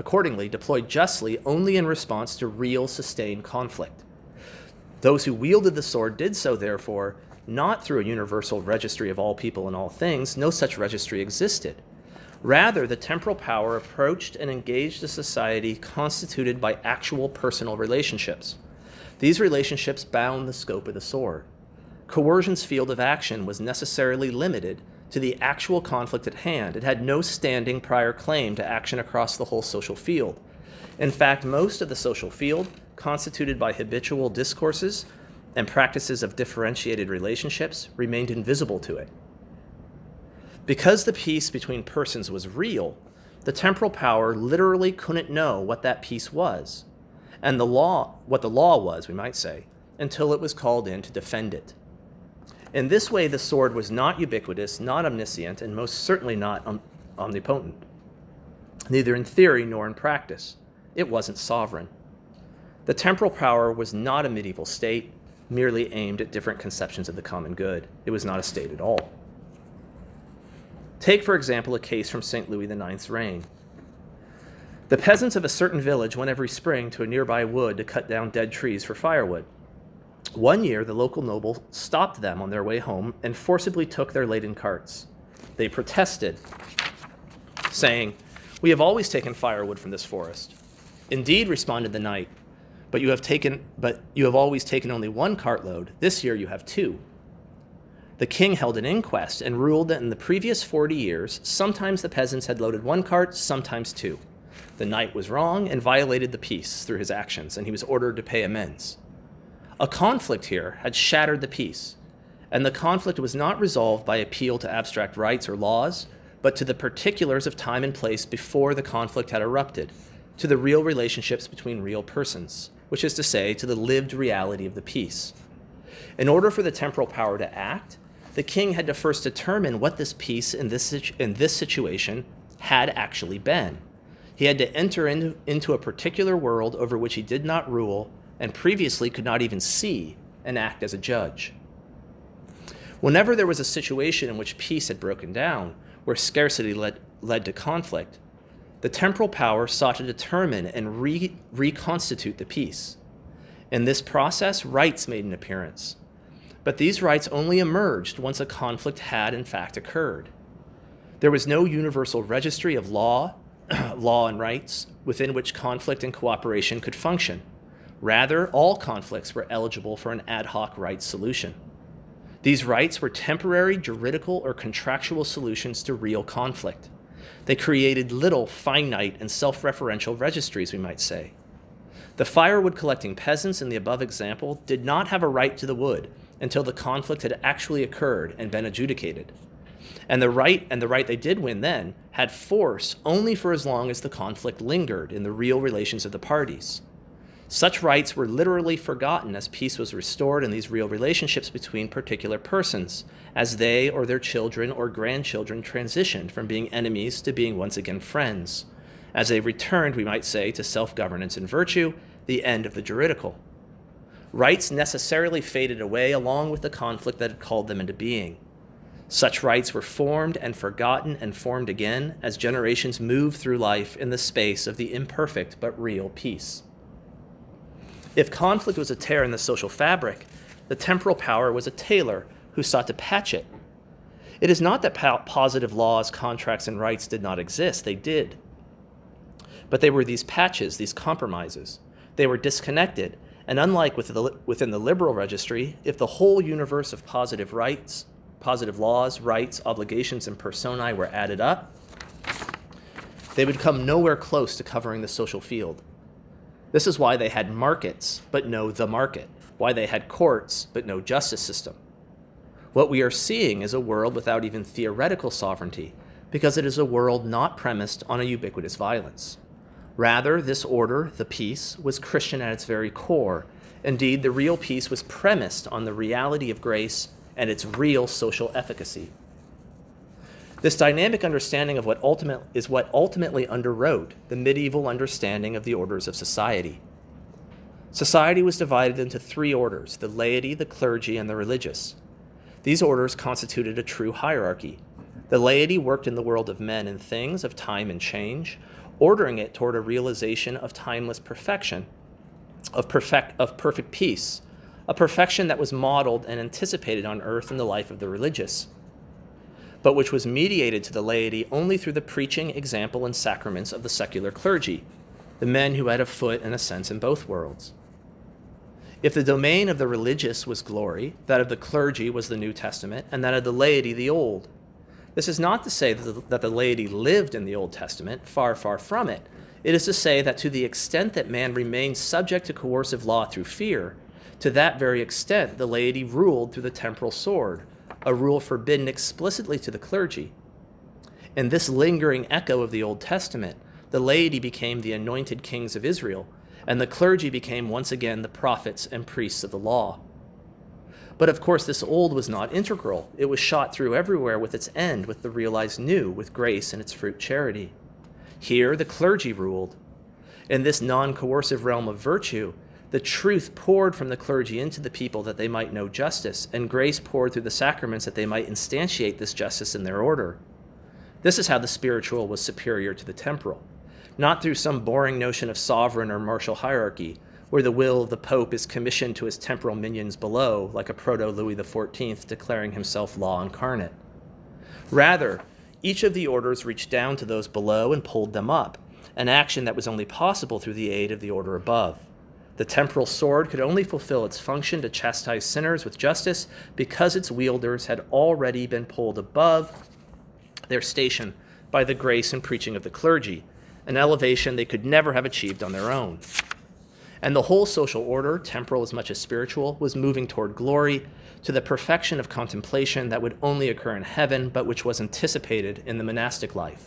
justly only in response to real sustained conflict. Those who wielded the sword did so, therefore, not through a universal registry of all people and all things. No such registry existed. Rather, the temporal power approached and engaged a society constituted by actual personal relationships. These relationships bound the scope of the sword. Coercion's field of action was necessarily limited to the actual conflict at hand. It had no standing prior claim to action across the whole social field. In fact, most of the social field, constituted by habitual discourses and practices of differentiated relationships, remained invisible to it. Because the peace between persons was real, the temporal power literally couldn't know what that peace was, and what the law was, we might say, until it was called in to defend it. In this way, the sword was not ubiquitous, not omniscient, and most certainly not omnipotent, neither in theory nor in practice. It wasn't sovereign. The temporal power was not a medieval state, merely aimed at different conceptions of the common good. It was not a state at all. Take, for example, a case from St. Louis IX's reign. The peasants of a certain village went every spring to a nearby wood to cut down dead trees for firewood. One year, the local noble stopped them on their way home and forcibly took their laden carts. They protested, saying, "We have always taken firewood from this forest." "Indeed," responded the knight, but you have always taken only one cartload. This year you have two." The king held an inquest and ruled that in the previous 40 years, sometimes the peasants had loaded one cart, sometimes two. The knight was wrong and violated the peace through his actions, and he was ordered to pay amends. A conflict here had shattered the peace, and the conflict was not resolved by appeal to abstract rights or laws, but to the particulars of time and place before the conflict had erupted, to the real relationships between real persons, which is to say, to the lived reality of the peace. In order for the temporal power to act, the king had to first determine what this peace in this situation had actually been. He had to enter into a particular world over which he did not rule and previously could not even see and act as a judge. Whenever there was a situation in which peace had broken down, where scarcity led to conflict, the temporal power sought to determine and reconstitute the peace. In this process, rights made an appearance. But these rights only emerged once a conflict had in fact occurred. There was no universal registry of law and rights within which conflict and cooperation could function. Rather, all conflicts were eligible for an ad hoc rights solution. These rights were temporary juridical or contractual solutions to real conflict. They created little finite and self-referential registries, we might say. The firewood collecting peasants in the above example did not have a right to the wood until the conflict had actually occurred and been adjudicated. And the right they did win then had force only for as long as the conflict lingered in the real relations of the parties. Such rights were literally forgotten as peace was restored in these real relationships between particular persons, as they or their children or grandchildren transitioned from being enemies to being once again friends, as they returned, we might say, to self-governance and virtue, the end of the juridical. Rights necessarily faded away along with the conflict that had called them into being. Such rights were formed and forgotten and formed again as generations moved through life in the space of the imperfect but real peace. If conflict was a tear in the social fabric, the temporal power was a tailor who sought to patch it. It is not that positive laws, contracts, and rights did not exist. They did. But they were these patches, these compromises. They were disconnected, and unlike within the liberal registry, if the whole universe of positive rights, positive laws, rights, obligations, and personae were added up, they would come nowhere close to covering the social field. This is why they had markets, but no the market, why they had courts, but no justice system. What we are seeing is a world without even theoretical sovereignty, because it is a world not premised on a ubiquitous violence. Rather, this order, the peace, was Christian at its very core. Indeed, the real peace was premised on the reality of grace and its real social efficacy. This dynamic understanding of what ultimately underwrote the medieval understanding of the orders of society. Society was divided into three orders: the laity, the clergy, and the religious. These orders constituted a true hierarchy. The laity worked in the world of men and things, of time and change, ordering it toward a realization of timeless perfection, of perfect peace, a perfection that was modeled and anticipated on earth in the life of the religious, but which was mediated to the laity only through the preaching, example, and sacraments of the secular clergy, the men who had a foot and a sense in both worlds. If the domain of the religious was glory, that of the clergy was the New Testament, and that of the laity the Old. This is not to say that the laity lived in the Old Testament, far, far from it. It is to say that to the extent that man remained subject to coercive law through fear, to that very extent the laity ruled through the temporal sword, a rule forbidden explicitly to the clergy. In this lingering echo of the Old Testament, the laity became the anointed kings of Israel, and the clergy became once again the prophets and priests of the law. But of course, this old was not integral. It was shot through everywhere with its end, with the realized new, with grace and its fruit charity. Here, the clergy ruled. In this non-coercive realm of virtue, the truth poured from the clergy into the people that they might know justice, and grace poured through the sacraments that they might instantiate this justice in their order. This is how the spiritual was superior to the temporal, not through some boring notion of sovereign or martial hierarchy, where the will of the Pope is commissioned to his temporal minions below, like a proto-Louis XIV declaring himself law incarnate. Rather, each of the orders reached down to those below and pulled them up, an action that was only possible through the aid of the order above. The temporal sword could only fulfill its function to chastise sinners with justice because its wielders had already been pulled above their station by the grace and preaching of the clergy, an elevation they could never have achieved on their own. And the whole social order, temporal as much as spiritual, was moving toward glory, to the perfection of contemplation that would only occur in heaven, but which was anticipated in the monastic life.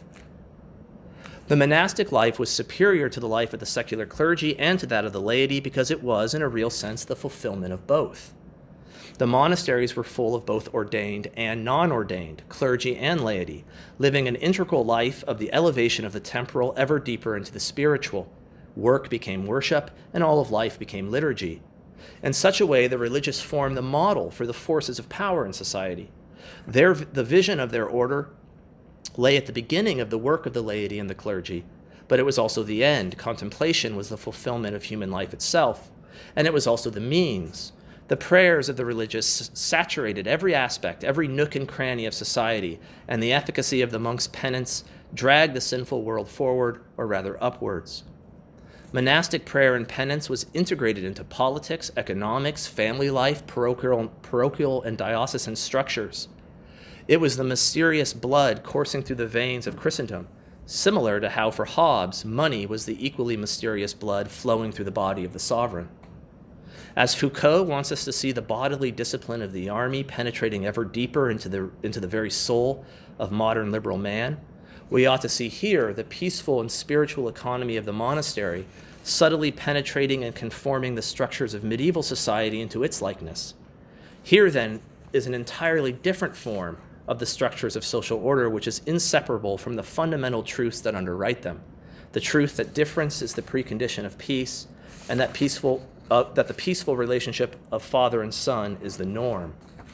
The monastic life was superior to the life of the secular clergy and to that of the laity because it was, in a real sense, the fulfillment of both. The monasteries were full of both ordained and non-ordained, clergy and laity, living an integral life of the elevation of the temporal ever deeper into the spiritual. Work became worship, and all of life became liturgy. In such a way, the religious formed the model for the forces of power in society. The vision of their order lay at the beginning of the work of the laity and the clergy, but it was also the end. Contemplation was the fulfillment of human life itself, and it was also the means. The prayers of the religious saturated every aspect, every nook and cranny of society, and the efficacy of the monks' penance dragged the sinful world forward, or rather upwards. Monastic prayer and penance was integrated into politics, economics, family life, parochial and diocesan structures. It was the mysterious blood coursing through the veins of Christendom, similar to how for Hobbes, money was the equally mysterious blood flowing through the body of the sovereign. As Foucault wants us to see the bodily discipline of the army penetrating ever deeper into the very soul of modern liberal man, we ought to see here the peaceful and spiritual economy of the monastery subtly penetrating and conforming the structures of medieval society into its likeness. Here, then, is an entirely different form of the structures of social order, which is inseparable from the fundamental truths that underwrite them. The truth that difference is the precondition of peace, and that the peaceful relationship of father and son is the norm.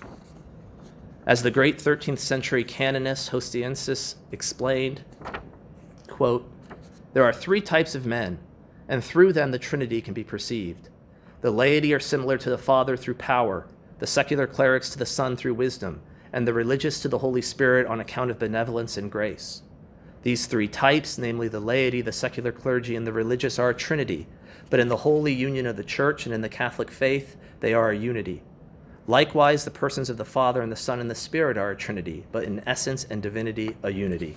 As the great 13th century canonist Hostioensis explained, quote, "There are three types of men, and through them the Trinity can be perceived. The laity are similar to the Father through power, the secular clerics to the Son through wisdom, and the religious to the Holy Spirit on account of benevolence and grace. These three types, namely the laity, the secular clergy, and the religious, are a Trinity, but in the holy union of the Church and in the Catholic faith, they are a unity. Likewise, the persons of the Father and the Son and the Spirit are a Trinity, but in essence and divinity, a unity."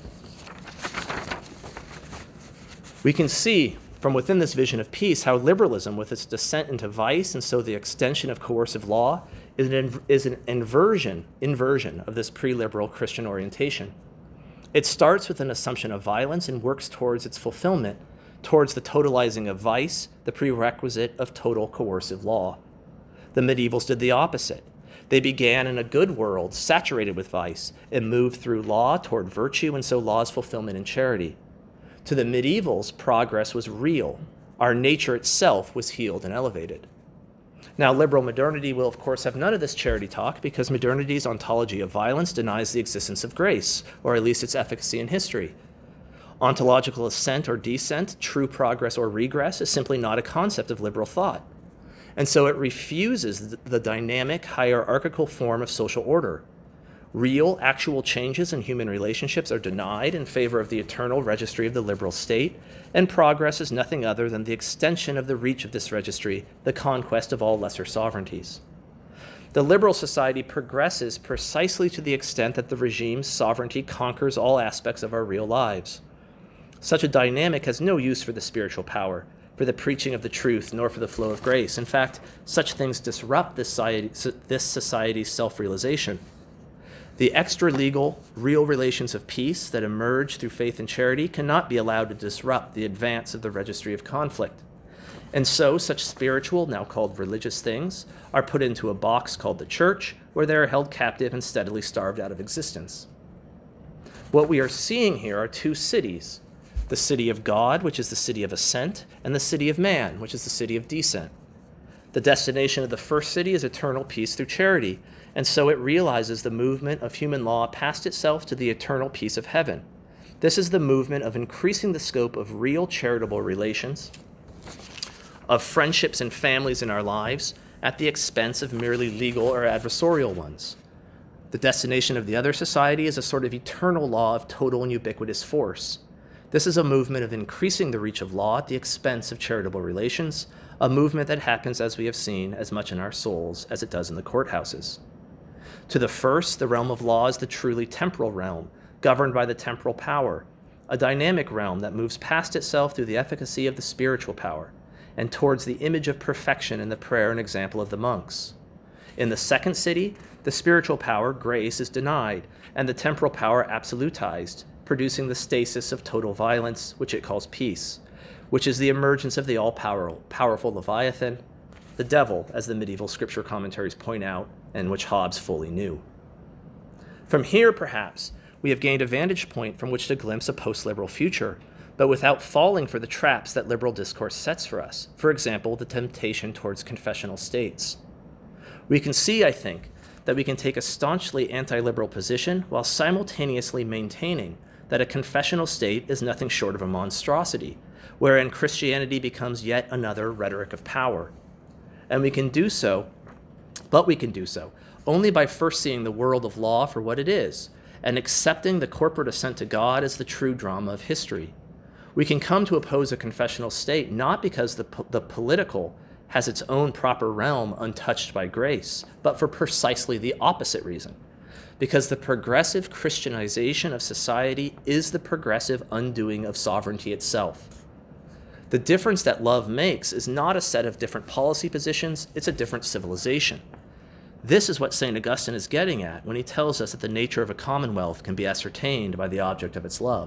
We can see from within this vision of peace how liberalism, with its descent into vice and so the extension of coercive law, is an inversion of this pre-liberal Christian orientation. It starts with an assumption of violence and works towards its fulfillment, towards the totalizing of vice, the prerequisite of total coercive law. The medievals did the opposite. They began in a good world saturated with vice and moved through law toward virtue and so law's fulfillment in charity. To the medievals, progress was real. Our nature itself was healed and elevated. Now, liberal modernity will, of course, have none of this charity talk because modernity's ontology of violence denies the existence of grace, or at least its efficacy in history. Ontological ascent or descent, true progress or regress, is simply not a concept of liberal thought. And so it refuses the dynamic, hierarchical form of social order. Real, actual changes in human relationships are denied in favor of the eternal registry of the liberal state, and progress is nothing other than the extension of the reach of this registry, the conquest of all lesser sovereignties. The liberal society progresses precisely to the extent that the regime's sovereignty conquers all aspects of our real lives. Such a dynamic has no use for the spiritual power, for the preaching of the truth, nor for the flow of grace. In fact, such things disrupt this society's self-realization. The extra-legal, real relations of peace that emerge through faith and charity cannot be allowed to disrupt the advance of the registry of conflict. And so such spiritual, now called religious things, are put into a box called the church, where they are held captive and steadily starved out of existence. What we are seeing here are two cities, the city of God, which is the city of ascent, and the city of man, which is the city of descent. The destination of the first city is eternal peace through charity, and so it realizes the movement of human law past itself to the eternal peace of heaven. This is the movement of increasing the scope of real charitable relations, of friendships and families in our lives, at the expense of merely legal or adversarial ones. The destination of the other society is a sort of eternal law of total and ubiquitous force. This is a movement of increasing the reach of law at the expense of charitable relations, a movement that happens, as we have seen, as much in our souls as it does in the courthouses. To the first, the realm of law is the truly temporal realm, governed by the temporal power, a dynamic realm that moves past itself through the efficacy of the spiritual power, and towards the image of perfection in the prayer and example of the monks. In the second city, the spiritual power, grace, is denied, and the temporal power absolutized, producing the stasis of total violence, which it calls peace, which is the emergence of the all-powerful Leviathan, the devil, as the medieval scripture commentaries point out, and which Hobbes fully knew. From here, perhaps, we have gained a vantage point from which to glimpse a post-liberal future, but without falling for the traps that liberal discourse sets for us, for example, the temptation towards confessional states. We can see, I think, that we can take a staunchly anti-liberal position while simultaneously maintaining that a confessional state is nothing short of a monstrosity, wherein Christianity becomes yet another rhetoric of power. And we can do so only by first seeing the world of law for what it is, and accepting the corporate assent to God as the true drama of history. We can come to oppose a confessional state not because the political has its own proper realm untouched by grace, but for precisely the opposite reason. Because the progressive Christianization of society is the progressive undoing of sovereignty itself. The difference that love makes is not a set of different policy positions, it's a different civilization. This is what St. Augustine is getting at when he tells us that the nature of a commonwealth can be ascertained by the object of its love.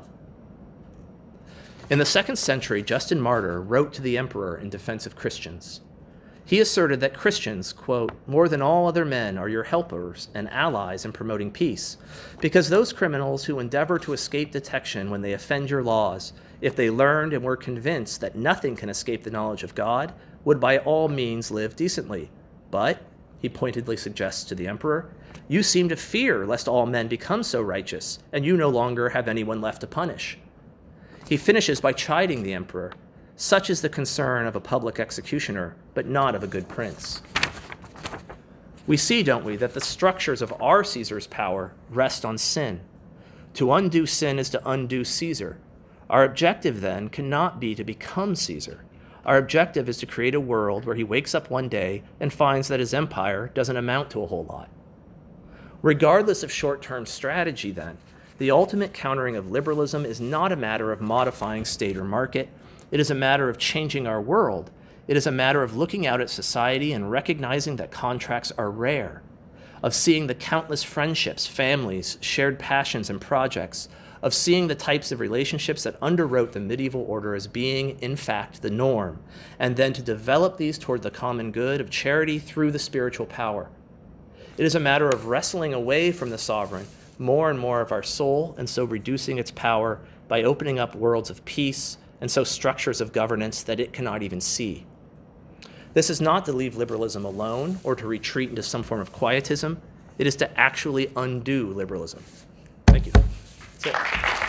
In the 2nd century, Justin Martyr wrote to the emperor in defense of Christians. He asserted that Christians, quote, more than all other men are your helpers and allies in promoting peace, because those criminals who endeavor to escape detection when they offend your laws, if they learned and were convinced that nothing can escape the knowledge of God, would by all means live decently. But, he pointedly suggests to the emperor, you seem to fear lest all men become so righteous, and you no longer have anyone left to punish. He finishes by chiding the emperor. Such is the concern of a public executioner, but not of a good prince. We see, don't we, that the structures of our Caesar's power rest on sin. To undo sin is to undo Caesar. Our objective, then, cannot be to become Caesar. Our objective is to create a world where he wakes up one day and finds that his empire doesn't amount to a whole lot. Regardless of short-term strategy, then, the ultimate countering of liberalism is not a matter of modifying state or market. It is a matter of changing our world. It is a matter of looking out at society and recognizing that contracts are rare, of seeing the countless friendships, families, shared passions, and projects, of seeing the types of relationships that underwrote the medieval order as being, in fact, the norm, and then to develop these toward the common good of charity through the spiritual power. It is a matter of wrestling away from the sovereign more and more of our soul, and so reducing its power by opening up worlds of peace, and so structures of governance that it cannot even see. This is not to leave liberalism alone or to retreat into some form of quietism. It is to actually undo liberalism. Thank you. That's it.